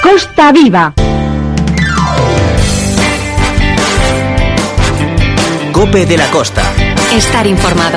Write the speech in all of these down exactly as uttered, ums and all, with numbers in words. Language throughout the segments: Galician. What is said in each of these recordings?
Costa Viva. COPE de la Costa. Estar informado.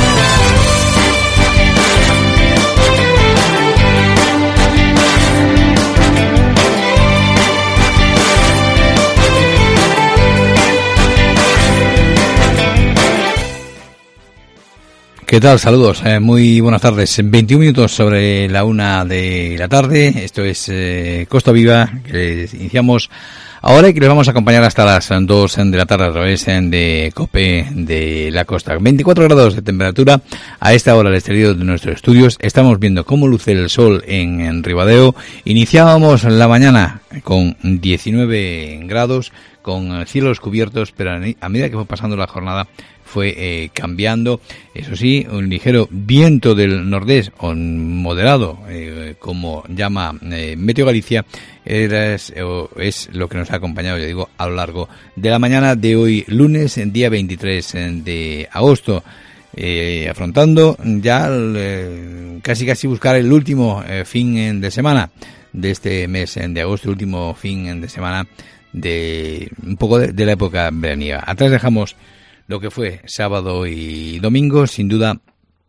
¿Qué tal? Saludos, eh, muy buenas tardes. veintiún minutos sobre la una de la tarde. Esto es eh, Costa Viva, que iniciamos ahora y que les vamos a acompañar hasta las dos de la tarde a través de COPE de la Costa. veinticuatro grados de temperatura a esta hora al exterior de nuestros estudios. Estamos viendo cómo luce el sol en, en Ribadeo. Iniciábamos la mañana con diecinueve grados, con cielos cubiertos, pero a medida que fue pasando la jornada fue eh, cambiando. Eso sí, un ligero viento del nordés, o moderado, eh, como llama eh, Meteo Galicia, es, es lo que nos ha acompañado, ya digo, a lo largo de la mañana de hoy, lunes, día veintitrés de agosto, eh, afrontando ya eh, casi casi buscar el último eh, fin de semana de este mes de agosto, el último fin de semana de un poco de, de la época veraniega. Atrás dejamos lo que fue sábado y domingo, sin duda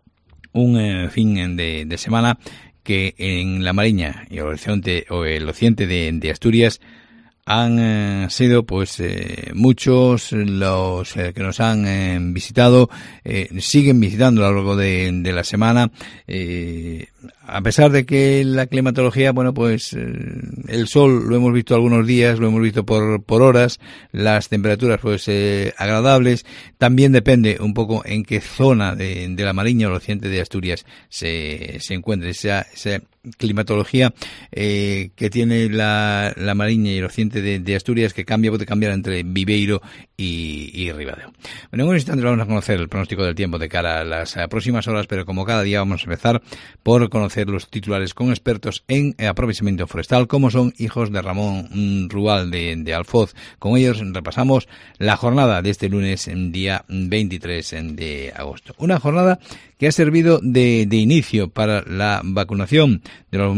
un eh, fin de, de semana que en la Mariña y el occidente, o el occidente de, de Asturias han eh, sido pues eh, muchos los eh, que nos han eh, visitado, eh, siguen visitando a lo largo de, de la semana, eh, a pesar de que la climatología, bueno, pues eh, el sol lo hemos visto algunos días, lo hemos visto por por horas, las temperaturas pues eh, agradables. También depende un poco en qué zona de, de la Mariña o el occidente de Asturias se, se encuentre esa, esa climatología eh, que tiene la, la Mariña y el occidente de, de Asturias, que cambia, puede cambiar entre Viveiro y, y Ribadeo. Bueno, en un instante vamos a conocer el pronóstico del tiempo de cara a las a próximas horas, pero como cada día vamos a empezar por conocer los titulares con expertos en aprovisionamiento forestal, como son Hijos de Ramón Rual de, de Alfoz. Con ellos repasamos la jornada de este lunes, día veintitrés de agosto. Una jornada que ha servido de, de inicio para la vacunación de, los,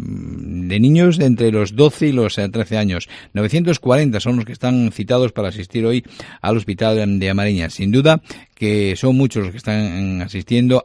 de niños de entre los doce y los trece años. novecientos cuarenta son los que están citados para asistir hoy al Hospital de Amariña. Sin duda que son muchos los que están asistiendo.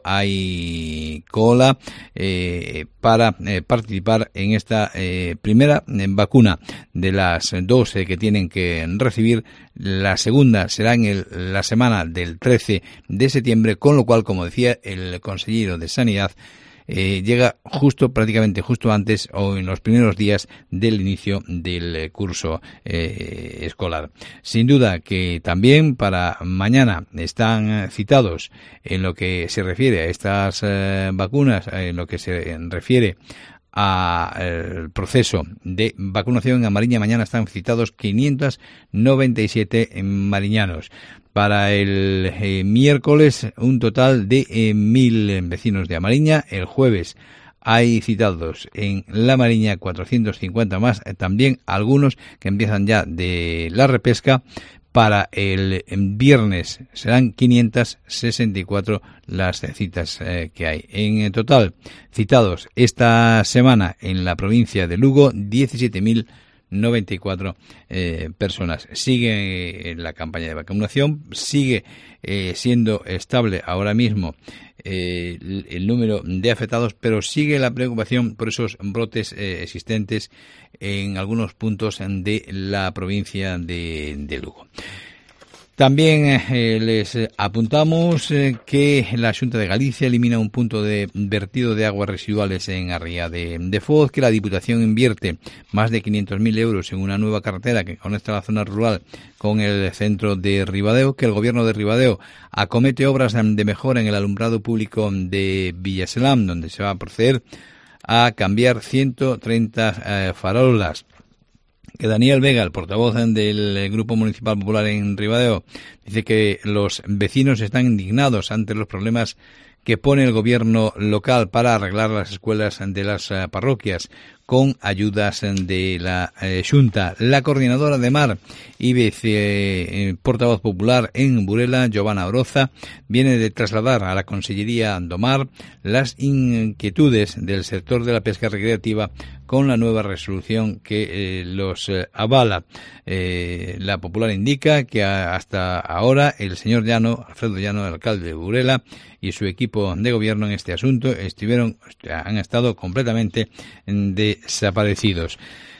Hay cola eh, para eh, participar en esta eh, primera eh, vacuna de las doce que tienen que recibir. La segunda será en el, la semana del trece de septiembre, con lo cual, como decía el consejero de Sanidad, Eh, llega justo, prácticamente justo antes o en los primeros días del inicio del curso eh, escolar. Sin duda que también para mañana están citados en lo que se refiere a estas eh, vacunas, en lo que se refiere al proceso de vacunación en Amariña. Mañana están citados quinientos noventa y siete mariñanos. Para el eh, miércoles, un total de eh, mil vecinos de Amariña. El jueves hay citados en la Mariña cuatrocientos cincuenta más, eh, también algunos que empiezan ya de la repesca. Para el viernes serán quinientos sesenta y cuatro las citas eh, que hay. En total, citados esta semana en la provincia de Lugo, diecisiete mil noventa y cuatro eh, personas. Sigue eh, la campaña de vacunación, sigue eh, siendo estable ahora mismo eh, el, el número de afectados, pero sigue la preocupación por esos brotes eh, existentes en algunos puntos de la provincia de, de Lugo. También eh, les apuntamos eh, que la Xunta de Galicia elimina un punto de vertido de aguas residuales en Arría de, de Foz, que la Diputación invierte más de quinientos mil euros en una nueva carretera que conecta la zona rural con el centro de Ribadeo, que el Gobierno de Ribadeo acomete obras de mejora en el alumbrado público de Villaselam, donde se va a proceder a cambiar ciento treinta eh, farolas. Que Daniel Vega, el portavoz del Grupo Municipal Popular en Ribadeo, dice que los vecinos están indignados ante los problemas que pone el gobierno local para arreglar las escuelas de las parroquias, con ayudas de la eh, Xunta. La coordinadora de Mar y vice eh, portavoz popular en Burela, Giovanna Oroza, viene de trasladar a la Consellería do Mar las inquietudes del sector de la pesca recreativa con la nueva resolución que eh, los eh, avala. Eh, la popular indica que a, hasta ahora el señor Llano, Alfredo Llano, el alcalde de Burela, y su equipo de gobierno en este asunto estuvieron, han estado completamente desaparecidos.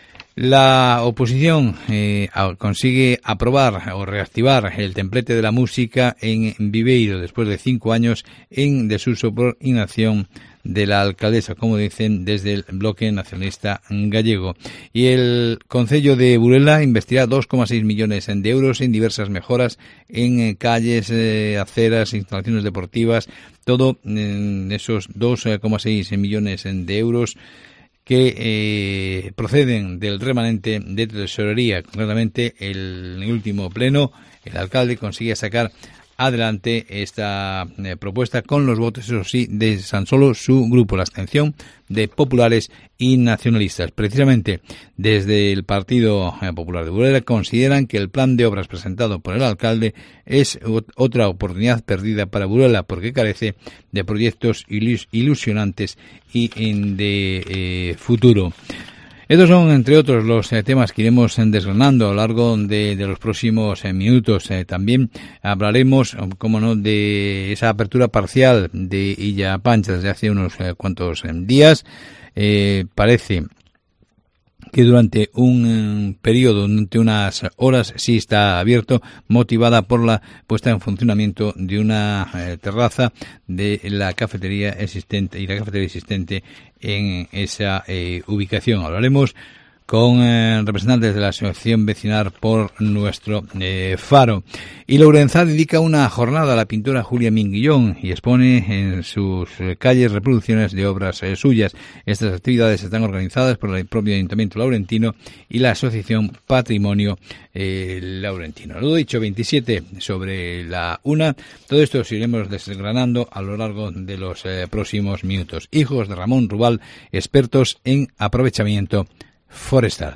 La oposición eh, consigue aprobar o reactivar el templete de la música en Viveiro después de cinco años en desuso por inacción de la alcaldesa, como dicen desde el bloque nacionalista gallego. Y el Concello de Burela investirá dos coma seis millones de euros en diversas mejoras en eh, calles, eh, aceras, instalaciones deportivas, todo en esos dos coma seis millones de euros que eh, proceden del remanente de tesorería. Concretamente, el, en el último pleno, el alcalde consigue sacar adelante esta eh, propuesta con los votos, eso sí, de tan solo su grupo, la abstención de populares y nacionalistas. Precisamente desde el Partido Popular de Burela consideran que el plan de obras presentado por el alcalde es otra oportunidad perdida para Burela porque carece de proyectos ilus- ilusionantes y en de eh, futuro. Estos son, entre otros, los eh, temas que iremos eh, desgranando a lo largo de, de los próximos eh, minutos. Eh, también hablaremos, como no, de esa apertura parcial de Illa Pancha desde hace unos eh, cuantos eh, días. Eh, parece que durante un periodo, durante unas horas, sí está abierto, motivada por la puesta en funcionamiento de una eh, terraza de la cafetería existente y la cafetería existente en esa eh, ubicación. Hablaremos con eh, representantes de la asociación vecinal por nuestro eh, faro. Y Lourenzá dedica una jornada a la pintora Julia Minguillón y expone en sus eh, calles reproducciones de obras eh, suyas. Estas actividades están organizadas por el propio Ayuntamiento Laurentino y la Asociación Patrimonio eh, Laurentino. Lo dicho, veintisiete sobre la una. Todo esto lo iremos desgranando a lo largo de los eh, próximos minutos. Hijos de Ramón Rubal, expertos en aprovechamiento forestal.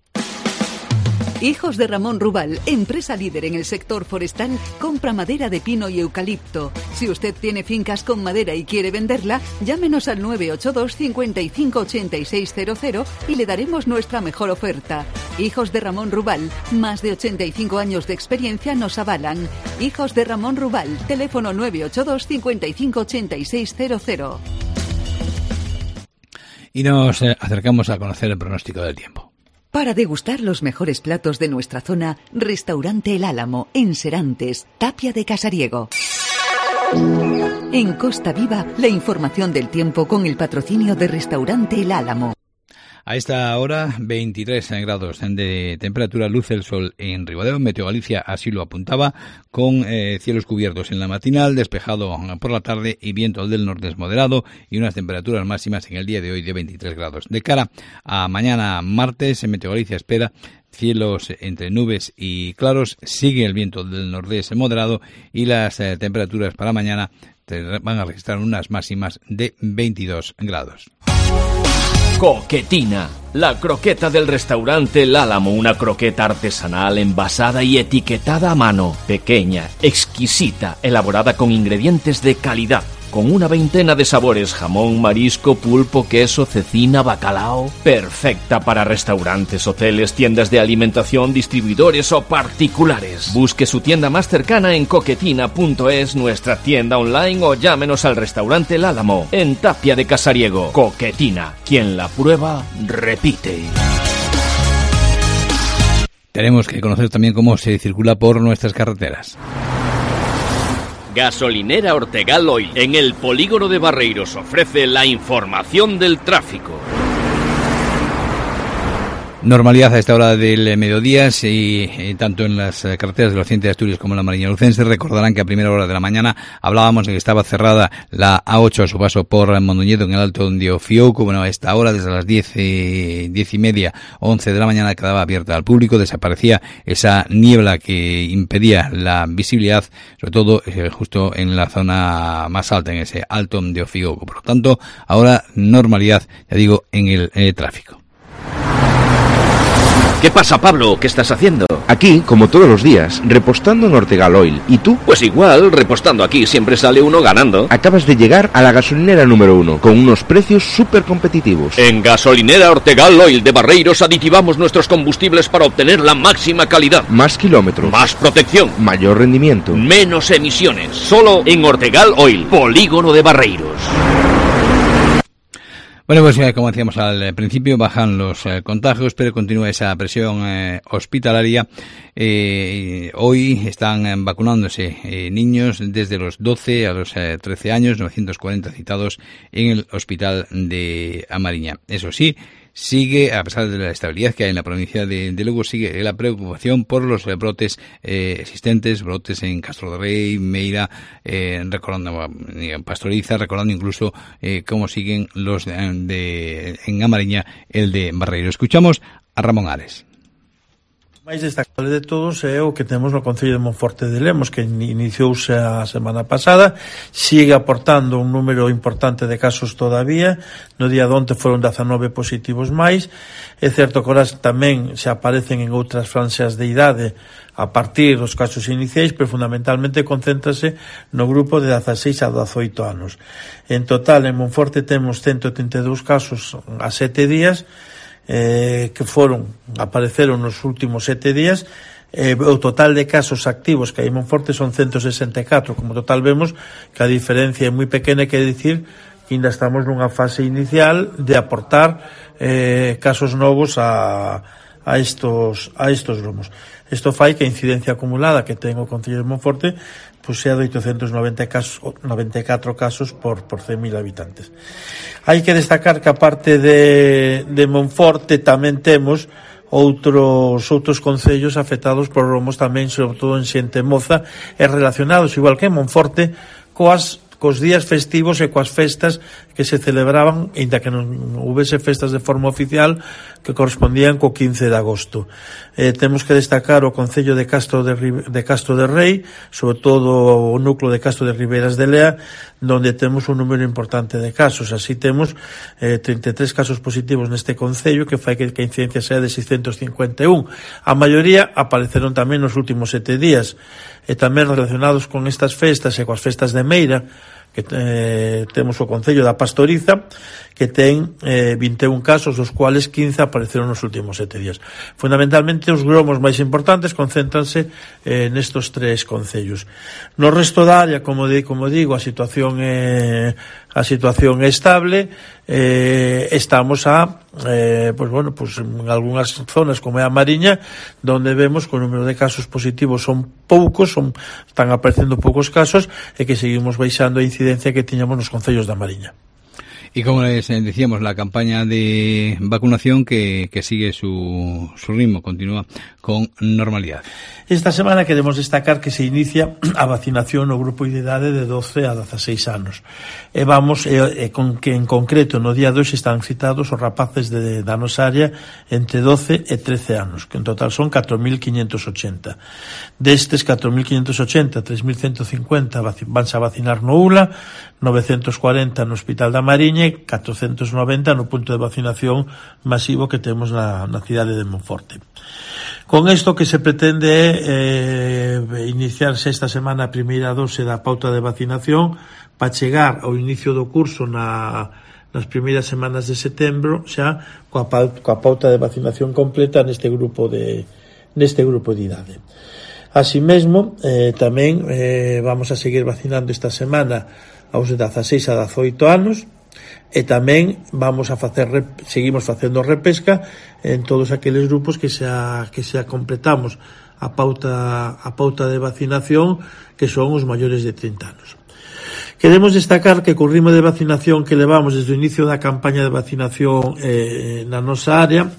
Hijos de Ramón Rubal, empresa líder en el sector forestal, compra madera de pino y eucalipto. Si usted tiene fincas con madera y quiere venderla, llámenos al nueve ocho dos, cinco cinco, ocho seis cero cero y le daremos nuestra mejor oferta. Hijos de Ramón Rubal, más de ochenta y cinco años de experiencia nos avalan. Hijos de Ramón Rubal, teléfono nueve ocho dos, cinco cinco, ocho seis cero cero. Y nos eh, acercamos a conocer el pronóstico del tiempo. Para degustar los mejores platos de nuestra zona, Restaurante El Álamo, en Serantes, Tapia de Casariego. En Costa Viva, la información del tiempo con el patrocinio de Restaurante El Álamo. A esta hora, veintitrés grados de temperatura, luce el sol en Ribadeo. Meteo Galicia así lo apuntaba, con eh, cielos cubiertos en la matinal, despejado por la tarde y viento del norte moderado y unas temperaturas máximas en el día de hoy de veintitrés grados. De cara a mañana martes, en Meteo Galicia espera cielos entre nubes y claros, sigue el viento del nordeste moderado y las eh, temperaturas para mañana van a registrar unas máximas de veintidós grados. Coquetina, la croqueta del restaurante El Álamo, una croqueta artesanal envasada y etiquetada a mano, pequeña, exquisita, elaborada con ingredientes de calidad, con una veintena de sabores: jamón, marisco, pulpo, queso, cecina, bacalao. Perfecta para restaurantes, hoteles, tiendas de alimentación, distribuidores o particulares. Busque su tienda más cercana en coquetina punto es, nuestra tienda online, o llámenos al restaurante El Álamo, en Tapia de Casariego. Coquetina, quien la prueba, repite. Tenemos que conocer también cómo se circula por nuestras carreteras. Gasolinera Ortegal Oil, en el polígono de Barreiros, ofrece la información del tráfico. Normalidad a esta hora del mediodía, y eh, tanto en las eh, carreteras del occidente de Asturias como en la Mariña Lucense. Recordarán que a primera hora de la mañana hablábamos de que estaba cerrada la A ocho a su paso por Mondoñedo en el Alto de Ofiouco. Bueno, a esta hora, desde las diez, eh, diez y media, once de la mañana, quedaba abierta al público. Desaparecía esa niebla que impedía la visibilidad, sobre todo eh, justo en la zona más alta, en ese Alto de Ofiouco. Por lo tanto, ahora normalidad, ya digo, en el eh, tráfico. ¿Qué pasa, Pablo? ¿Qué estás haciendo? Aquí, como todos los días, repostando en Ortegal Oil. ¿Y tú? Pues igual, repostando aquí siempre sale uno ganando. Acabas de llegar a la gasolinera número uno, con unos precios súper competitivos. En Gasolinera Ortegal Oil de Barreiros aditivamos nuestros combustibles para obtener la máxima calidad. Más kilómetros. Más protección. Mayor rendimiento. Menos emisiones. Solo en Ortegal Oil, polígono de Barreiros. Bueno, pues como decíamos al principio, bajan los eh, contagios, pero continúa esa presión eh, hospitalaria. Eh, hoy están vacunándose eh, niños desde los doce a los eh, trece años, novecientos cuarenta citados en el hospital de Amariña. Eso sí, sigue, a pesar de la estabilidad que hay en la provincia de, de Lugo, sigue la preocupación por los brotes eh, existentes, brotes en Castro de Rey, Meira, eh, recordando en Pastoriza, recordando incluso eh, cómo siguen los de, de en Amariña, el de Barreiro. Escuchamos a Ramón Ares. O máis destacable de todos é o que temos no Concello de Monforte de Lemos, que iniciouse a semana pasada, sigue aportando un número importante de casos todavía. No día de onte foron dezanove positivos máis. É certo que ahora tamén se aparecen en outras franxas de idade a partir dos casos iniciais, pero fundamentalmente concéntrase no grupo de dezaseis a dezaoito anos. En total, en Monforte temos ciento trinta e dous casos a sete días, Eh, que foron, apareceron nos últimos sete días. Eh, o total de casos activos que hai en Monforte son ciento sesenta e catro. Como total vemos que a diferencia é moi pequena, quer dicir que ainda estamos nunha fase inicial de aportar eh, casos novos a, a estos a estos gromos. Isto fai que a incidencia acumulada que ten o Concello de Monforte pois sea de oitocentos noventa casos, noventa e catro casos por, por cen mil habitantes. Hai que destacar que a parte de, de Monforte tamén temos outros outros concellos afectados por gromos tamén, sobre todo en xente moza, e relacionados, igual que en Monforte, coas cos días festivos e coas festas que se celebraban, ainda que non houvese festas de forma oficial, que correspondían co quince de agosto. Eh, temos que destacar o Concello de Castro de, de Castro de Rei, sobre todo o núcleo de Castro de Ribeiras de Lea, donde temos un número importante de casos. Así temos eh, trinta e tres casos positivos neste concello, que fai que, que a incidencia sea de seiscentos cincuenta e un. A maioría apareceron tamén nos últimos sete días, e tamén relacionados con estas festas e coas festas de Meira, que eh, temos o Concello da Pastoriza, que ten eh, vinte e un casos, dos cuales quince apareceron nos últimos sete días. Fundamentalmente, os gromos máis importantes concéntranse eh, nestos tres concellos. No resto da área, como, de, como digo, a situación é, a situación é estable. Eh, estamos a eh, pues bueno, pues en algunhas zonas como é a Mariña, donde vemos que o número de casos positivos son poucos, son, están aparecendo poucos casos, e que seguimos baixando a incidencia que tiñamos nos concellos da Mariña. Y como les decíamos, la campaña de vacunación que, que sigue su, su ritmo, continúa con normalidad. Esta semana queremos destacar que se inicia a vacinación no grupo de idade de doce a dezaseis anos. E vamos, e, e con que en concreto no día de hoxe están citados os rapaces de, da nosa área entre doce e trece anos, que en total son catro mil quinhentos ochenta. Destes catro mil quinhentos ochenta, tres mil ciento cincuenta vanse a vacinar no U L A, novecentos cuarenta no Hospital da Mariña e catrocentos noventa no punto de vacinación masivo que temos na, na cidade de Monforte. Con isto que se pretende é eh, iniciarse esta semana a primeira dose da pauta de vacinación para chegar ao inicio do curso na, nas primeiras semanas de setembro, xa coa, coa pauta de vacinación completa neste grupo de, neste grupo de idade. Así mesmo, eh, tamén eh, vamos a seguir vacinando esta semana aos de dezaseis a dezaoito anos, e tamén vamos a facer, seguimos facendo repesca en todos aqueles grupos que xa, que xa completamos a pauta, a pauta de vacinación, que son os maiores de trinta anos. Queremos destacar que co ritmo de vacinación que levamos desde o inicio da campaña de vacinación eh, na nosa área,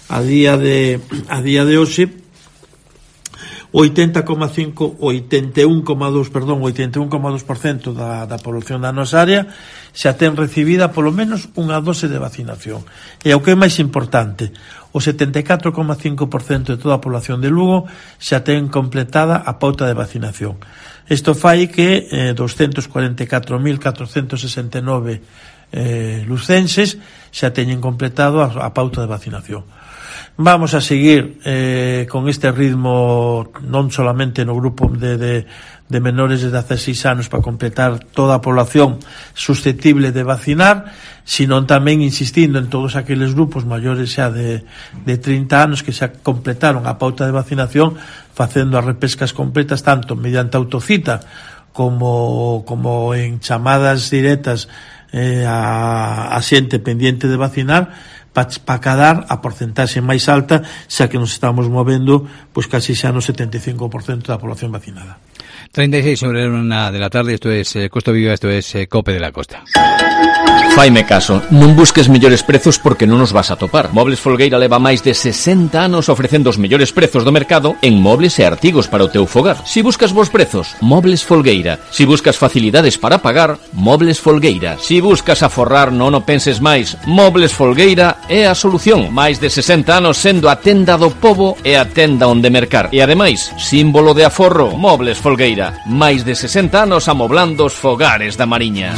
a día de a día de hoxe oitenta coma cinco, oitenta e un coma dos, perdón, oitenta e un coma dos por cento da, da población da nosa área xa ten recibida polo menos unha dose de vacinación. E o que é máis importante, o setenta e catro coma cinco por cento de toda a población de Lugo xa ten completada a pauta de vacinación. Isto fai que eh, doscientos cuarenta e catro mil catrocentos sesenta e nove eh, lucenses xa teñen completado a, a pauta de vacinación. Vamos a seguir eh, con este ritmo non solamente no grupo de, de, de menores de dezaseis anos para completar toda a población susceptible de vacinar, sino tamén insistindo en todos aqueles grupos maiores xa de, de trinta anos que xa completaron a pauta de vacinación, facendo as repescas completas tanto mediante autocita como, como en chamadas directas eh, a, a xente pendiente de vacinar, para pa cadar a porcentaxe máis alta, xa que nos estamos movendo pois casi xa no setenta e cinco por cento da población vacinada. treinta y seis sobre una de la tarde, esto es eh, Costa Viva, esto es eh, Cope de la Costa. Faime caso, non busques mellores prezos porque non nos vas a topar. Mobles Folgueira leva máis de sesenta anos ofrecendo os mellores prezos do mercado en mobles e artigos para o teu fogar. Si buscas bons prezos, Mobles Folgueira. Si buscas facilidades para pagar, Mobles Folgueira. Si buscas aforrar, non o penses máis, Mobles Folgueira é a solución. Máis de sesenta anos sendo a tenda do pobo e a tenda onde mercar. E ademais, símbolo de aforro, Mobles Folgueira. Máis de sesenta anos amoblando os fogares da Mariña.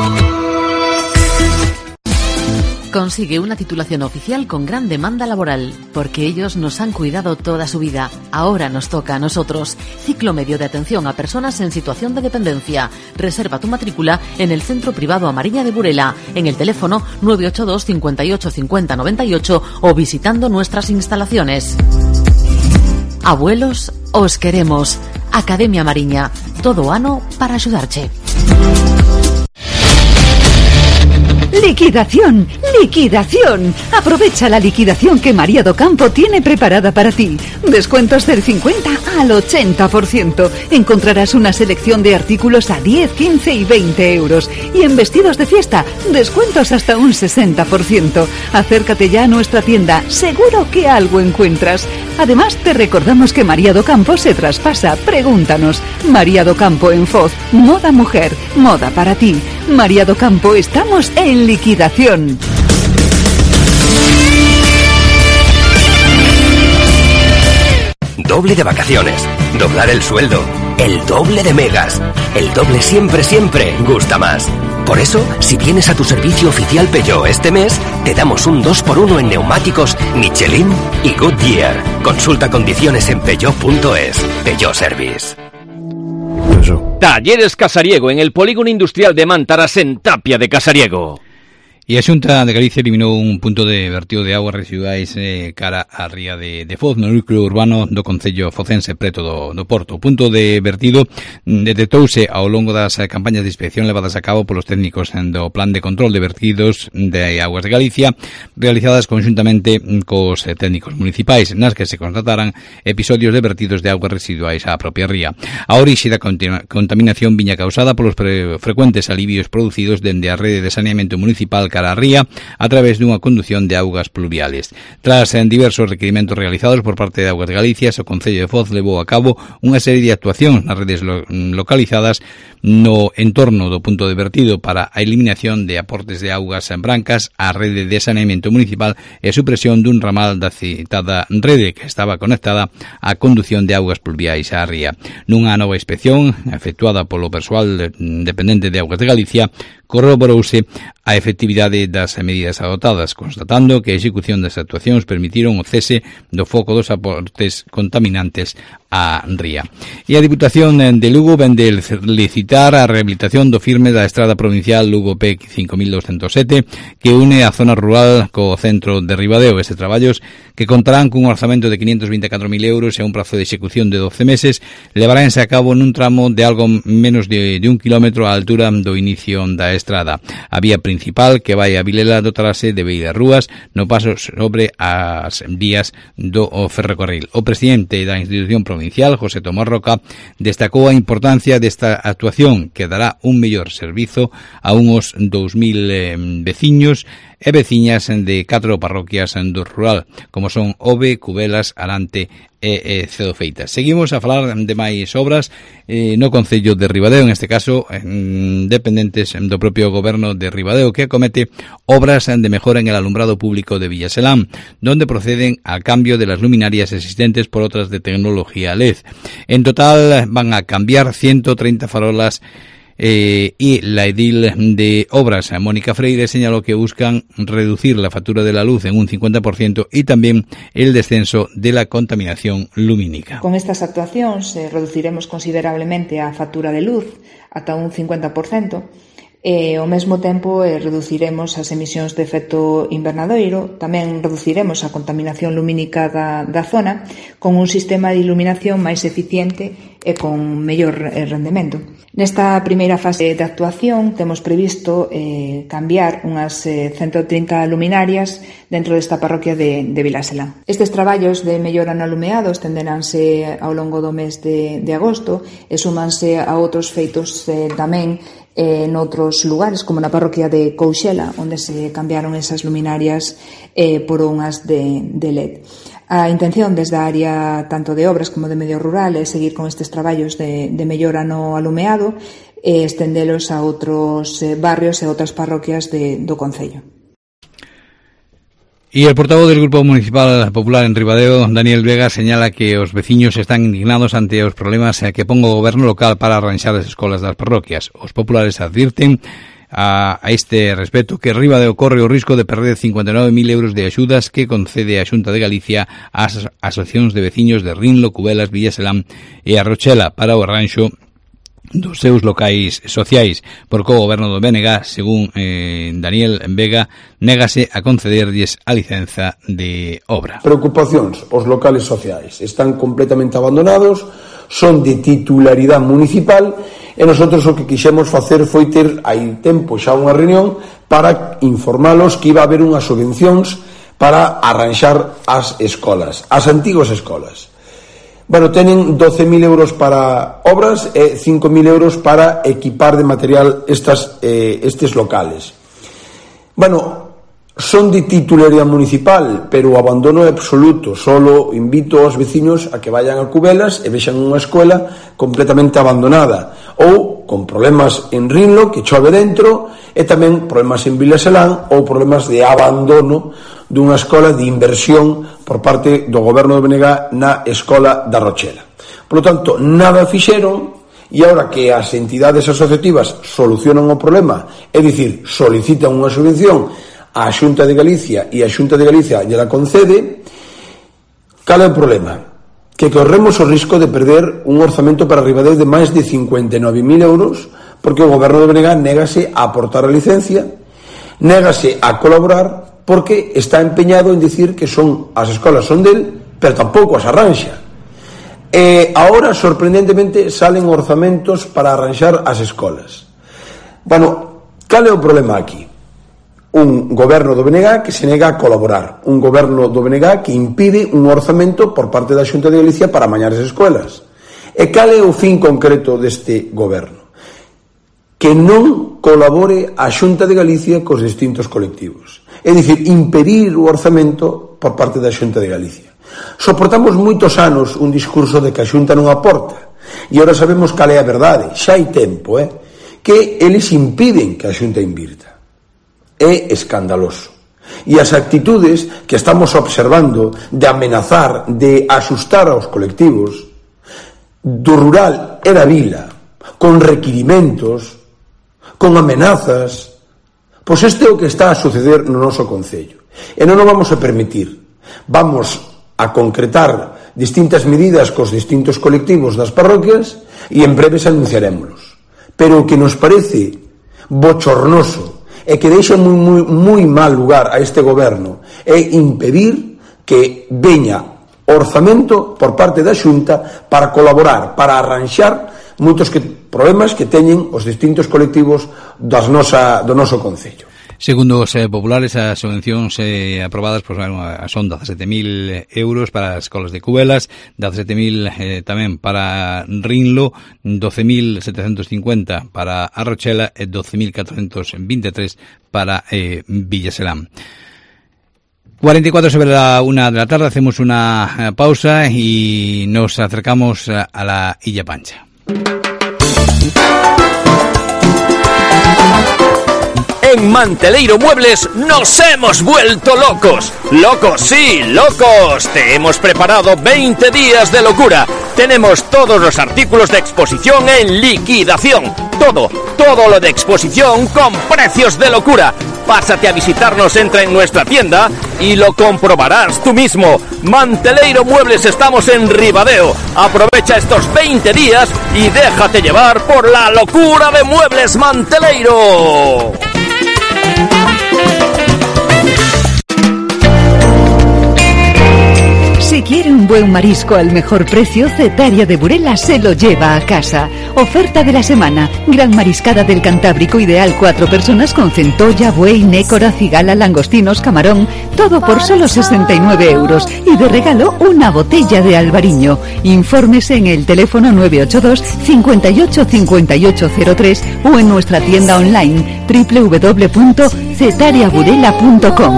Consigue una titulación oficial con gran demanda laboral, porque ellos nos han cuidado toda su vida. Ahora nos toca a nosotros. Ciclo medio de atención a personas en situación de dependencia. Reserva tu matrícula en el Centro Privado Amariña de Burela, en el teléfono nueve ocho dos, cincuenta y ocho, cincuenta, noventa y ocho o visitando nuestras instalaciones. Abuelos, os queremos. Academia Mariña, todo ano para axudarche. ¡Liquidación! ¡Liquidación! Aprovecha la liquidación que María do Campo tiene preparada para ti. Descuentos del cincuenta al ochenta por ciento. Encontrarás una selección de artículos a diez, quince y veinte euros. Y en vestidos de fiesta, descuentos hasta un sesenta por ciento. Acércate ya a nuestra tienda, seguro que algo encuentras. Además, te recordamos que María do Campo se traspasa. Pregúntanos. María do Campo en Foz. Moda mujer, moda para ti. María do Campo, estamos en liquidación. Doble de vacaciones, doblar el sueldo, el doble de megas, el doble siempre, siempre gusta más. Por eso, si vienes a tu servicio oficial Peugeot este mes, te damos un dos por uno en neumáticos Michelin y Goodyear. Consulta condiciones en peugeot punto es. Peugeot Service. Talleres Casariego en el Polígono Industrial de Mántaras en Tapia de Casariego. E a Xunta de Galicia eliminou un punto de vertido de aguas residuais eh, cara á ría de, de Foz, no núcleo urbano do concello focense preto do, do Porto. O punto de vertido detectouse ao longo das campañas de inspección levadas a cabo polos técnicos do Plan de Control de Vertidos de Aguas de Galicia, realizadas conjuntamente cos técnicos municipais, nas que se constataran episodios de vertidos de aguas residuais á propia ría. A orixe da contaminación viña causada polos frecuentes alivios producidos dende a rede de saneamento municipal cara a ría a través dunha condución de augas pluviales. Tras en diversos requerimentos realizados por parte de Aguas de Galicia, o Concello de Foz levou a cabo unha serie de actuacións nas redes lo, localizadas no entorno do punto de vertido para a eliminación de aportes de augas en brancas á rede de saneamento municipal e a supresión dun ramal da citada rede que estaba conectada á condución de augas pluviais á ría. Nunha nova inspección efectuada polo persoal dependente de Aguas de Galicia, corroborouse a efectividade das medidas adotadas, constatando que a execución das actuacións permitiron o cese do foco dos aportes contaminantes á ría. E a Diputación de Lugo vende licitar a rehabilitación do firme da estrada provincial Lugo P cinco mil doscientos sete que une a zona rural co centro de Ribadeo. Este traballos, que contarán cun orzamento de quinientos vinte e catro mil euros e un prazo de execución de doce meses, levaranse a cabo nun tramo de algo menos de, de un kilómetro á altura do inicio da estrada. A vía principal que vai a Vilela dotarase de beirarrúas no paso sobre as vías do ferrocarril. O presidente da institución provincial, José Tomás Roca, destacou a importancia desta actuación actuación que dará un mellor servizo a uns dous mil eh, veciños e veciñas de catro parroquias do rural, como son Ove, Cubelas, Arante e, e Cedofeitas. Seguimos a falar de máis obras eh, no Concello de Ribadeo, en este caso eh, dependentes do propio goberno de Ribadeo, que acomete obras de mejora en el alumbrado público de Villaselán, donde proceden al cambio de las luminarias existentes por otras de tecnología L E D. En total van a cambiar ciento treinta farolas Eh, y la edil de Obras, Mónica Freire, señaló que buscan reducir la factura de la luz en un cincuenta por ciento y también el descenso de la contaminación lumínica. Con estas actuacións eh, reduciremos considerablemente a factura de luz ata un cincuenta por ciento e ao mesmo tempo eh, reduciremos as emisións de efecto invernadoiro, tamén reduciremos a contaminación lumínica da, da zona con un sistema de iluminación máis eficiente e con mellor eh, rendemento. Nesta primeira fase de actuación temos previsto eh, cambiar unhas eh, ciento trinta luminarias dentro desta parroquia de, de Vilaselán. Estes traballos de mellora no alumeado estenderánse ao longo do mes de, de agosto e súmanse a outros feitos eh, tamén en outros lugares, como na parroquia de Couxela, onde se cambiaron esas luminarias eh, por unhas de, de L E D. A intención desde a área tanto de obras como de medio rural é seguir con estes traballos de, de mellora no alumeado e estendelos a outros eh, barrios e a outras parroquias de, do Concello. Y el portavoz del Grupo Municipal Popular en Ribadeo, Daniel Vega, señala que os veciños están indignados ante os problemas que pon o goberno local para arranxar as escolas das parroquias. Os populares advirten a, a este respecto que Ribadeo corre o risco de perder cincuenta e nove mil euros de axudas que concede a Xunta de Galicia ás asociacións de veciños de Rinlo, Cubelas, Villaselán e a Rochela para o arranxo dos seus locais sociais, porque o goberno do B N G, según eh, Daniel Vega, négase a concederlles a licenza de obra. Preocupacións, os locales sociais están completamente abandonados, son de titularidade municipal e nosotros o que quixemos facer foi ter hai tempo xa unha reunión para informalos que iba a haber unhas subvencións para arranxar as escolas, as antigas escolas. Bueno, tenen doce mil euros para obras e cinco mil euros para equipar de material estas, eh, estes locales. Bueno, son de titularidade municipal, pero o abandono é absoluto. Solo invito aos veciños a que vayan a Cubelas e vexan unha escuela completamente abandonada, ou con problemas en Rinlo, que chove dentro, e tamén problemas en Vilaselán, ou problemas de abandono dunha escola de inversión por parte do goberno do B N G na escola da Rochela. Por lo tanto, nada fixeron, e agora que as entidades asociativas solucionan o problema, é dicir, solicitan unha subvención á Xunta de Galicia e a Xunta de Galicia lle la concede, cal é o problema? Que corremos o risco de perder un orzamento para Ribadeo de máis de cincuenta e nove mil euros porque o goberno do B N G négase a aportar a licencia, négase a colaborar porque está empeñado en dicir que son as escolas son del, pero tampouco as arranxa. E agora, sorprendentemente, salen orzamentos para arranxar as escolas. Bueno, cal é o problema aquí? Un goberno do B N G que se nega a colaborar, un goberno do B N G que impide un orzamento por parte da Xunta de Galicia para amañar as escolas. E cal é o fin concreto deste goberno? Que non colabore a Xunta de Galicia cos distintos colectivos. É dicir, impedir o orzamento por parte da Xunta de Galicia. Soportamos moitos anos un discurso de que a Xunta non aporta, e agora sabemos cal é a verdade, xa hai tempo, eh, que eles impiden que a Xunta invirta. É escandaloso. E as actitudes que estamos observando de amenazar, de asustar aos colectivos do rural e da vila, con requirimentos, con amenazas, pois este é o que está a suceder no noso concello. E non o vamos a permitir. Vamos a concretar distintas medidas cos distintos colectivos das parroquias e en breves anunciarémolos. Pero o que nos parece bochornoso e que deixa moi, moi, moi mal lugar a este goberno é impedir que veña orzamento por parte da Xunta para colaborar, para arranxar moitos que, problemas que teñen os distintos colectivos das nosa, do noso concello. Segundo os eh, populares, as subvencións eh, aprobadas pois, bueno, son dezasete mil euros para as escolas de Cubelas, dezasete mil eh, tamén para Rinlo, doce mil setecentos cincuenta para Arrochela e doce mil catrocentos veintitrés para eh, Villaselán. cuarenta y cuatro sobre la una de la tarde, hacemos una eh, pausa y nos acercamos a, a la Illa Pancha. En Manteleiro Muebles nos hemos vuelto locos. Locos, sí, locos. Te hemos preparado veinte días de locura. Tenemos todos los artículos de exposición en liquidación. Todo, todo lo de exposición con precios de locura. Pásate a visitarnos, entra en nuestra tienda y lo comprobarás tú mismo. Manteleiro Muebles, estamos en Ribadeo. Aprovecha estos veinte días y déjate llevar por la locura de Muebles Manteleiro. Si quiere un buen marisco al mejor precio, Cetaria de Burela se lo lleva a casa. Oferta de la semana: gran mariscada del Cantábrico, ideal cuatro personas, con centolla, buey, nécora, cigala, langostinos, camarón, todo por solo sesenta y nueve euros. Y de regalo, una botella de albariño. Infórmese en el teléfono nueve ocho dos, cincuenta y ocho, cincuenta y ocho cero tres o en nuestra tienda online doble u doble u doble u punto cetaria burela punto com.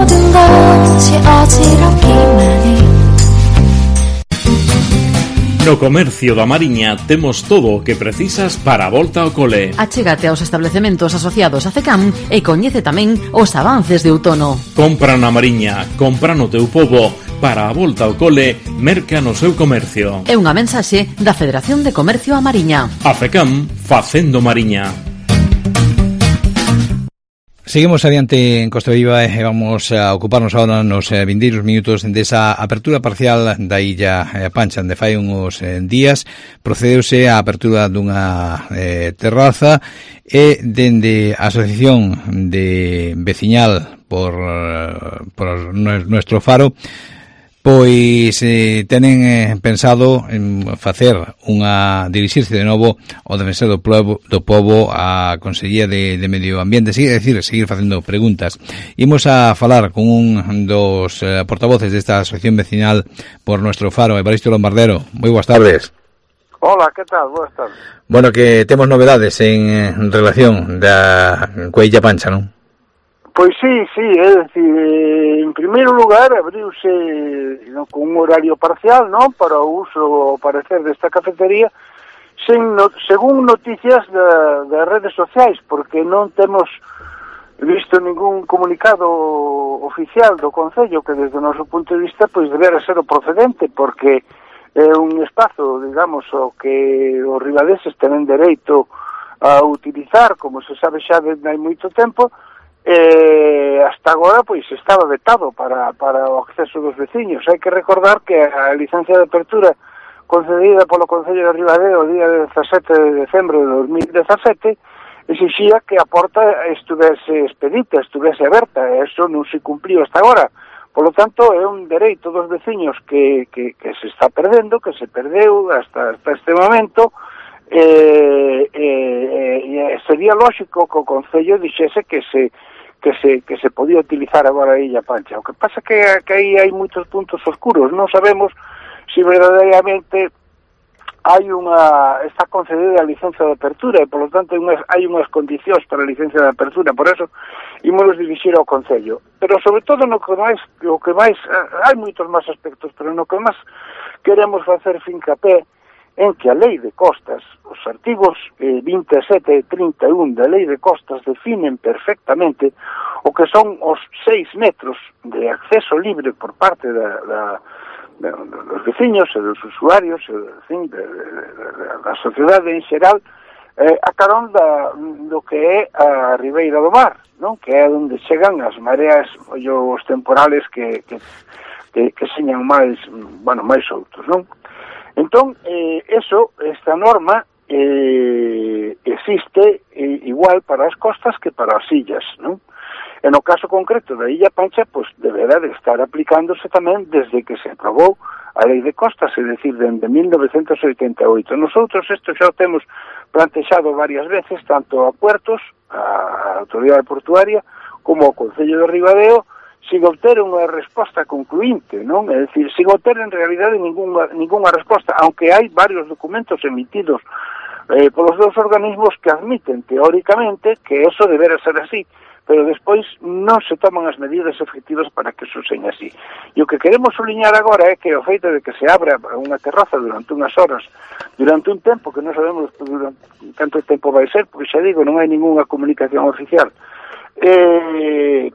No Comercio da Mariña temos todo o que precisas para a volta ao cole. Achégate aos establecementos asociados a CECAM e coñece tamén os avances de outono. Compra na Mariña, compra no teu pobo. Para a volta ao cole, merca no seu comercio. É unha mensaxe da Federación de Comercio a Mariña. A FECAM, facendo Mariña. Seguimos adiante en Costa Viva e vamos a ocuparnos ahora nos eh, vindeiros minutos desa apertura parcial da Illa eh, Pancha, onde fai uns eh, días procedeuse a apertura dunha eh, terraza e dende a Asociación de Veciñal por, por nuestro faro pois eh, tenen eh, pensado en facer unha dirixirse de novo ao defensor do pobo, do pobo a Consellería de, de Medio Ambiente, é dicir, seguir facendo preguntas. Imos a falar con un dos eh, portavoces desta asociación vecinal por nuestro faro, Evaristo Lombardero. Moi boas tardes. Hola, que tal? Boas tardes. Bueno, que temos novedades en, en relación da coa Illa Pancha, non? Pois sí, sí, é dicir, en primeiro lugar abriuse no, con un horario parcial, non, para o uso, ao parecer, desta cafetería, sen no, según noticias da, das redes sociais, porque non temos visto ningún comunicado oficial do Concello que desde o noso punto de vista pois debera ser o procedente, porque é un espazo, digamos, o que os ribadeses tenen dereito a utilizar, como se sabe xa desde hai moito tempo. Eh, hasta agora pois estaba vetado para, para o acceso dos veciños. Hai que recordar que a licencia de apertura concedida polo Concello de Ribadeo o día dezasete de decembro de dos mil dezasete exixía que a porta estuvese expedita, estuvese aberta, e eso non se cumpliu hasta agora. Polo tanto, é un dereito dos veciños que, que, que se está perdendo, que se perdeu hasta, hasta este momento. Eh, eh, eh, sería lógico que o Concello dixese que se que se que se podía utilizar agora a Illa Pancha. O que pasa que, que aí hai moitos puntos oscuros. Non sabemos se verdadeiramente hai unha está concedida a licencia de apertura e, por lo tanto, hai unhas, hai unhas condicións para a licencia de apertura. Por eso, ímonos dirixir ao Concello. Pero, sobre todo, no que máis, o que máis hai moitos máis aspectos, pero no que máis queremos facer fincapé en que a Lei de Costas, os artigos eh, veintisiete e trinta e un da Lei de Costas definen perfectamente o que son os seis metros de acceso libre por parte da, da, da, dos veciños e dos usuarios e de, de, de, de, da sociedade en xeral eh, a carón da, do que é a Ribeira do Mar, non? Que é onde chegan as mareas ou os temporales que, que, que, que señan máis, bueno, máis outros, non? Entón, eh, eso, esta norma eh, existe eh, igual para as costas que para as illas, non? E no caso concreto da Illa Pancha, pois deberá de estar aplicándose tamén desde que se aprobou a Lei de Costas, é dicir, dende mil novecentos e oitenta e oito. Nosotros isto xa o temos plantexado varias veces, tanto a Puertos, a Autoridade Portuaria, como o Concello de Ribadeo, sin obter unha resposta concluinte, non? É dicir, sin obter en realidade ninguna, ninguna resposta, aunque hai varios documentos emitidos eh, polos dous organismos que admiten teóricamente que eso debera ser así, pero despois non se toman as medidas efectivas para que eso seña así. E o que queremos suliñar agora é que o feito de que se abra unha terraza durante unhas horas, durante un tempo que non sabemos durante canto tempo vai ser, porque xa digo, non hai ninguna comunicación oficial, eh,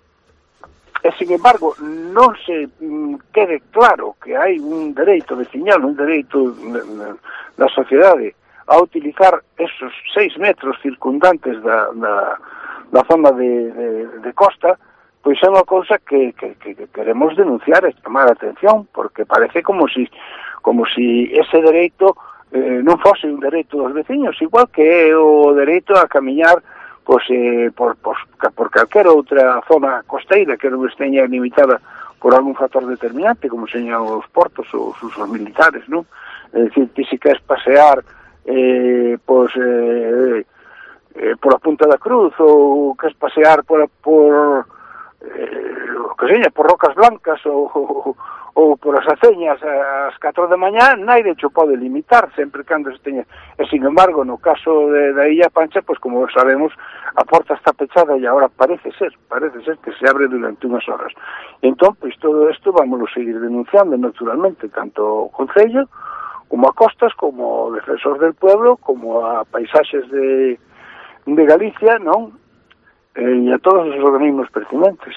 e sin embargo non se mm, quede claro que hai un dereito veciñal, un dereito da sociedade a utilizar esos seis metros circundantes da, da da zona de, de, de costa, pois é unha cousa que, que, que queremos denunciar e chamar a atención, porque parece como si, como si ese dereito eh, non fose un dereito dos veciños, igual que é o dereito a camiñar pois, eh, por, por, por calquera outra zona costeira que non esteña limitada por algún factor determinante, como señan os portos ou os usos militares, non? É dicir, ti si queres pasear eh, pois... Eh, Eh, por a Punta da Cruz ou que es pasear por, por eh, que seña, por Rocas Blancas ou, ou, ou por as Aceñas ás catro da mañá, naide cho pode limitar sempre cando se teña. E sin embargo, no caso de, da Illa Pancha, pois como sabemos, a porta está pechada e agora parece ser, parece ser que se abre durante unhas horas. Entón, pois todo isto vamos a seguir denunciando naturalmente, tanto o Concello como a Costas, como o Defensor del Pueblo, como a Paisaxes de de Galicia, non? Eh, e a todos os organismos pertinentes.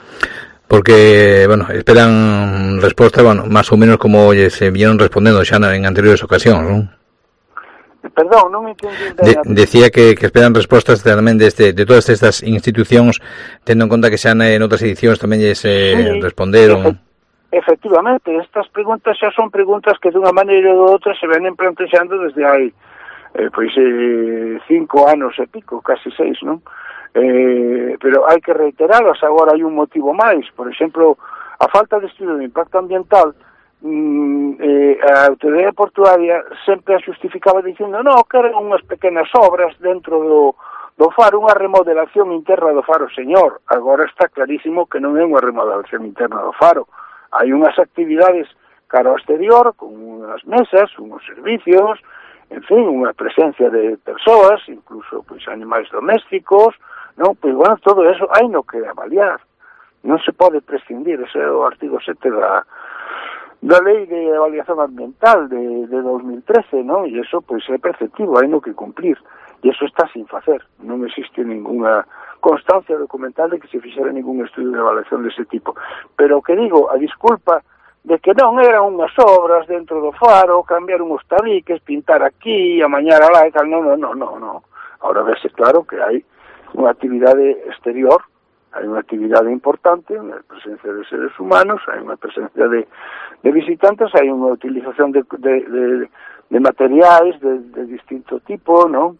Porque, bueno, esperan resposta, bueno, máis ou menos como oye, se vieron respondendo xa en anteriores ocasións, non? Perdón, non me entendí. De, decía que, que esperan respostas tamén de, este, de todas estas institucións, tendo en conta que xa en outras edicións tamén lles eh, sí, responderon. Efectivamente, estas preguntas xa son preguntas que dunha maneira ou outra se venen plantexando desde hai Eh, pois eh, cinco anos e pico, casi seis, non? Eh, pero hai que reiteralas, agora hai un motivo máis, por exemplo, a falta de estudo de impacto ambiental, mm, eh, a autoridade portuaria sempre a justificaba dicindo, no, que eran unhas pequenas obras dentro do, do faro, unha remodelación interna do faro, señor, agora está clarísimo que non é unha remodelación interna do faro, hai unhas actividades cara ao exterior, con unhas mesas, unhos servicios, en fin, unha presencia de persoas, incluso pois animais domésticos, non? Pois, bueno, todo eso hai no que avaliar. Non se pode prescindir, ese é o artigo sete da, da Lei de Avaliación Ambiental de, de dos mil trece, non? E eso, pois, é preceptivo, hai no que cumplir. E eso está sin facer. Non existe ninguna constancia documental de que se fixera ningún estudio de avaliación dese tipo. Pero o que digo, a disculpa de que non eran unhas obras dentro do faro, cambiar unhos tabiques, pintar aquí, amañar alá e tal, non, non, non, non, non. Ahora vese claro que hai unha actividade exterior, hai unha actividade importante, unha presencia de seres humanos, hai unha presencia de, de visitantes, hai unha utilización de, de, de, de materiais de, de distinto tipo, non?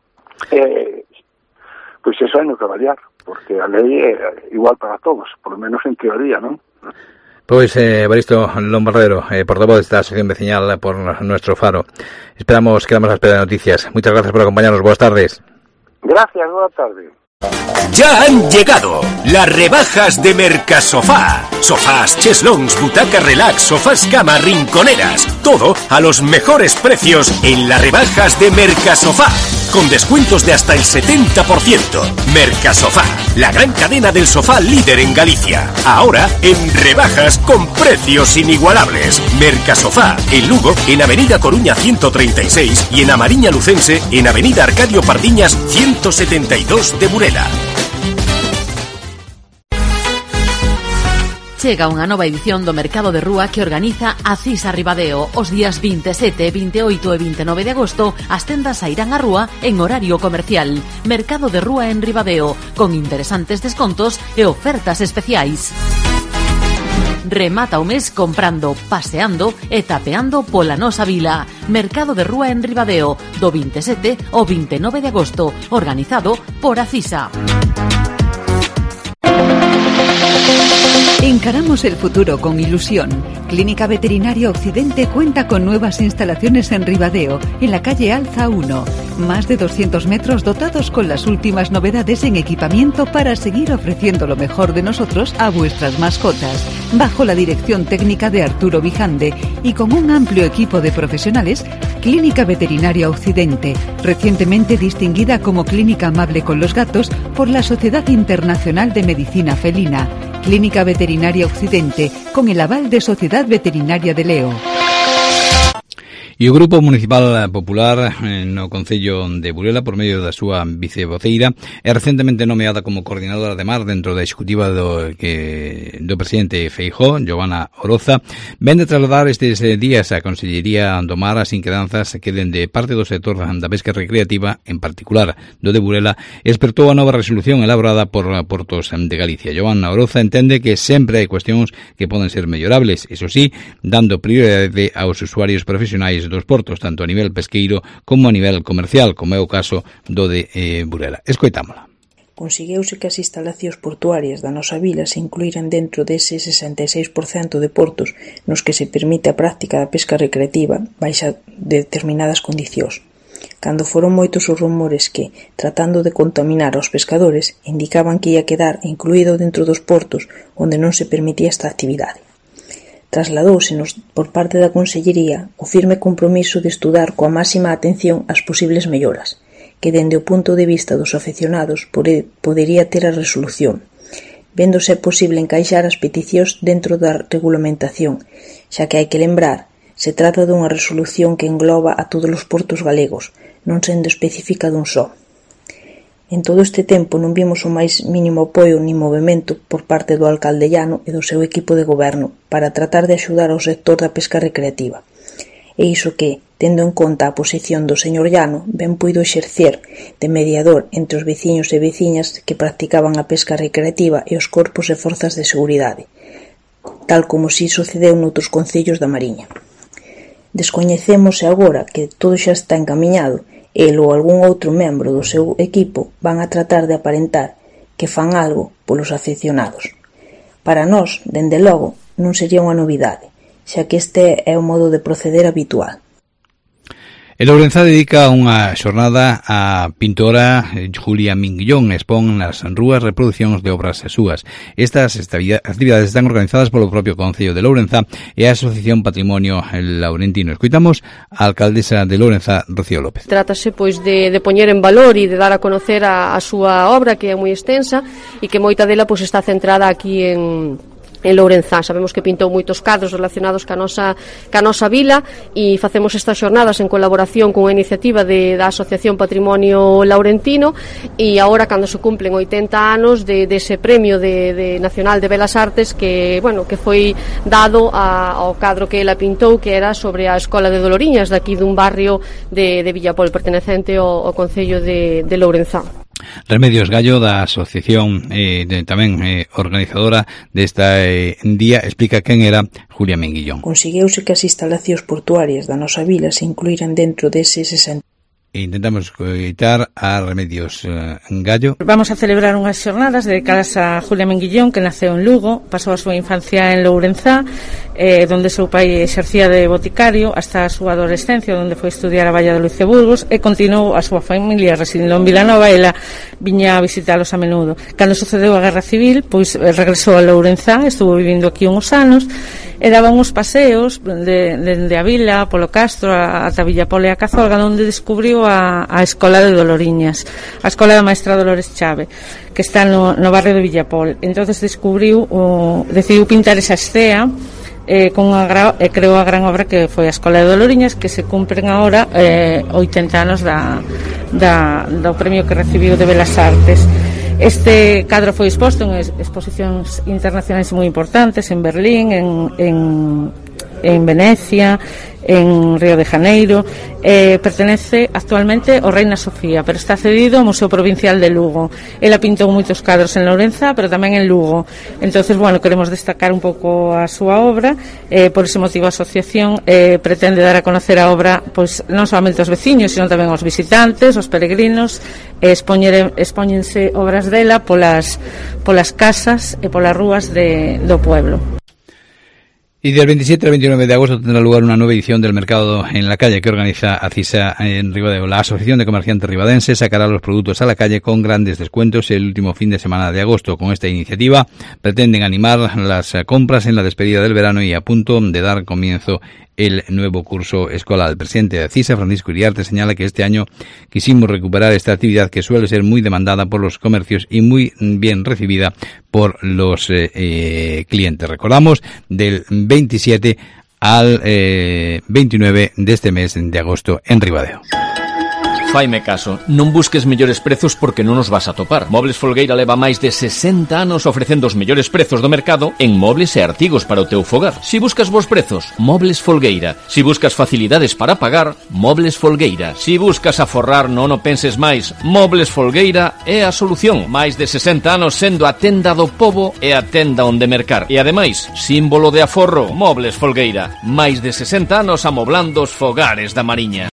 Eh, pois eso hai no que avaliar, porque a lei é igual para todos, por lo menos en teoría, non? Pois, eh, Evaristo Lombardero, eh, portavoz de esta asociación veciñal por nuestro faro. Esperamos, quedamos a la espera de noticias. Muchas gracias por acompañarnos. Buenas tardes. Gracias, buenas tardes. Ya han llegado las rebajas de Mercasofá. Sofás, cheslons, butacas relax, sofás cama, rinconeras. Todo a los mejores precios en las rebajas de Mercasofá. Con descuentos de hasta el setenta por ciento. Mercasofá, la gran cadena del sofá líder en Galicia. Ahora en rebajas con precios inigualables. Mercasofá, en Lugo, en Avenida Coruña ciento treinta y seis y en Amariña Lucense, en Avenida Arcadio Pardiñas ciento setenta y dos de Burela. Chega unha nova edición do Mercado de Rúa que organiza a CISA Ribadeo. Os días veintisiete, veintioito e veintinueve de agosto as tendas sairán á rúa en horario comercial. Mercado de Rúa en Ribadeo, con interesantes descontos e ofertas especiais. Remata o mes comprando, paseando e tapeando pola nosa vila. Mercado de Rúa en Ribadeo, do veintisiete ao veintinueve de agosto, organizado por a CISA. Encaramos el futuro con ilusión. Clínica Veterinaria Occidente cuenta con nuevas instalaciones en Ribadeo, en la calle Alza uno. Más de doscientos metros dotados con las últimas novedades en equipamiento para seguir ofreciendo lo mejor de nosotros a vuestras mascotas. Bajo la dirección técnica de Arturo Vijande y con un amplio equipo de profesionales, Clínica Veterinaria Occidente, recientemente distinguida como Clínica Amable con los Gatos por la Sociedad Internacional de Medicina Felina. Clínica Veterinaria Occidente, con el aval de Sociedad Veterinaria de Leo. E o Grupo Municipal Popular no Concello de Burela, por medio da súa vicevoceira, é recentemente nomeada como coordinadora de Mar dentro da executiva do, que, do presidente Feijóo, Giovanna Oroza. Ven de trasladar estes días a Consellería do Mar as inquedanzas que dende parte do sector da pesca recreativa, en particular do de Burela, espertou a nova resolución elaborada por Portos de Galicia. Giovanna Oroza entende que sempre hai cuestións que poden ser mellorables, eso sí, dando prioridade aos usuarios profesionais dos portos, tanto a nivel pesqueiro como a nivel comercial, como é o caso do de eh, Burela. Escoitámola. Consegueuse que as instalacións portuarias da nosa vila se incluíran dentro dese sesenta e seis por cento de portos nos que se permite a práctica da pesca recreativa baixa determinadas condicións. Cando foron moitos os rumores que, tratando de contaminar aos pescadores, indicaban que ia quedar incluído dentro dos portos onde non se permitía esta actividade. Trasladóusenos por parte da Consellería o firme compromiso de estudar coa máxima atención as posibles melloras, que dende o punto de vista dos afeccionados podería ter a resolución, vendo se é posible encaixar as peticións dentro da regulamentación, xa que hai que lembrar, se trata dunha resolución que engloba a todos os portos galegos, non sendo específica dun só. En todo este tempo non vimos o máis mínimo apoio nin movimento por parte do alcalde Llano e do seu equipo de goberno para tratar de axudar ao sector da pesca recreativa. E iso que, tendo en conta a posición do señor Llano, ben puido exercer de mediador entre os veciños e veciñas que practicaban a pesca recreativa e os corpos e forzas de seguridade, tal como si sucedeu noutros concellos da Mariña. Descoñecemos agora que todo xa está encaminhado. El ou algún outro membro do seu equipo van a tratar de aparentar que fan algo polos afeccionados. Para nós, dende logo, non sería unha novidade, xa que este é o modo de proceder habitual. El Lourenzá dedica unha xornada á pintora Julia Minguillón, expón nas rúas reproduccións de obras súas. Estas actividades están organizadas polo propio Concello de Lourenzá e a Asociación Patrimonio Laurentino. Escoitamos a alcaldesa de Lourenzá, Rocío López. Trátase pois de, de poñer en valor e de dar a conocer a, a súa obra, que é moi extensa e que moita dela pois está centrada aquí en en Lourenzá. Sabemos que pintou moitos cadros relacionados ca nosa, ca nosa vila e facemos estas xornadas en colaboración con a iniciativa de, da Asociación Patrimonio Laurentino e agora cando se cumplen oitenta anos de, de ese premio de, de Nacional de Belas Artes que, bueno, que foi dado a, ao cadro que ela pintou, que era sobre a Escola de Doloriñas daqui dun barrio de, de Villapol pertenecente ao, ao Concello de, de Lourenzá. Remedios Gallo, da asociación eh, de, tamén eh, organizadora desta eh, día, explica quen era Julia Minguillón. Conseguiuse que as instalacións portuarias da nosa vila se incluíran dentro dese sesenta. E intentamos coitar a Remedios eh, Gallo. Vamos a celebrar unhas xornadas dedicadas a Julia Minguillón, que naceu en Lugo, pasou a súa infancia en Lourenzá, eh, donde seu pai exercía de boticario, hasta a súa adolescencia, onde foi estudiar a Valladolid e Burgos, e continuou a súa familia residindo en Vilanova, e ela viña a visitalos a menudo. Cando sucedeu a Guerra Civil, pois regresou a Lourenzá, estuvo vivindo aquí uns anos, e daba uns paseos de, de, de a vila, polo Castro, ata Villapol e a Cazolga, onde descubriu a, a Escola de Doloriñas, a Escola da Maestra Dolores Chave, que está no, no barrio de Villapol. Entonces descubriu, o, decidiu pintar esa escea, eh, con a gra, e creou a gran obra que foi a Escola de Doloriñas, que se cumpren agora eh, oitenta anos da, da, do premio que recibiu de Belas Artes. Este cadro foi exposto en exposicións internacionais moi importantes, en Berlín, en, en, en Venecia, en Río de Janeiro. Eh, pertenece actualmente ao Reina Sofía, pero está cedido ao Museo Provincial de Lugo. Ela pintou moitos cadros en Lourenzá, pero tamén en Lugo. Entonces, bueno, queremos destacar un pouco a súa obra, eh, por ese motivo a asociación eh, pretende dar a conocer a obra pois non solamente aos veciños, sino tamén aos visitantes, aos peregrinos, e expoñer, expóñense obras dela polas, polas casas e polas rúas de, do pueblo. Y del veintisiete al veintinueve de agosto tendrá lugar una nueva edición del Mercado en la Calle que organiza ACISA en Ribadeo. La Asociación de Comerciantes Ribadenses sacará los productos a la calle con grandes descuentos el último fin de semana de agosto. Con esta iniciativa pretenden animar las compras en la despedida del verano y a punto de dar comienzo el nuevo curso escolar. El presidente de ACISA, Francisco Iriarte, señala que este año quisimos recuperar esta actividad que suele ser muy demandada por los comercios y muy bien recibida por los eh, eh, clientes. Recordamos, del veintisiete al eh, veintinueve de este mes de agosto en Ribadeo. Faime caso, non busques mellores prezos porque non os vas a topar. Mobles Folgueira leva máis de sesenta anos ofrecendo os mellores prezos do mercado en mobles e artigos para o teu fogar. Si buscas bons prezos, Mobles Folgueira. Si buscas facilidades para pagar, Mobles Folgueira. Si buscas aforrar, non o penses máis, Mobles Folgueira é a solución. Máis de sesenta anos sendo a tenda do pobo e a tenda onde mercar. E ademais, símbolo de aforro, Mobles Folgueira. Máis de sesenta anos amoblando os fogares da Mariña.